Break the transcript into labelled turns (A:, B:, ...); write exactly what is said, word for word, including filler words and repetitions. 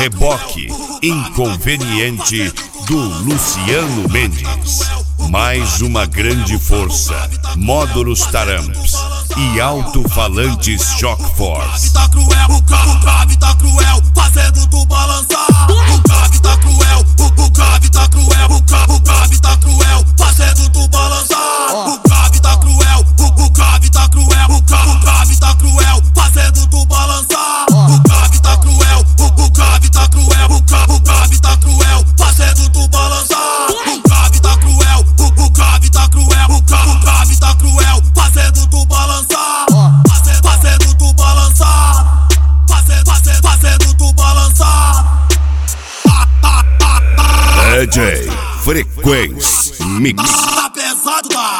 A: Reboque Inconveniente do Luciano Mendes. Mais uma grande força, módulos Taramps e alto-falantes Shock Force.
B: Tá cruel, o grave tá cruel, fazendo tu balançar. O grave tá cruel, o grave tá cruel, o grave tá cruel, fazendo tu balançar. O grave tá cruel, o grave tá cruel, o grave tá cruel, fazendo tu balançar. O grave tá cruel, o grave tá cruel, o grave tá cruel, fazendo tu balançar. O grave tá cruel, o grave tá cruel, o grave tá cruel, fazendo tu balançar. Fazendo tu balançar, fazendo, fazendo, fazendo tu balançar.
A: D J Frequência Mix.
B: Tá pesado, tá?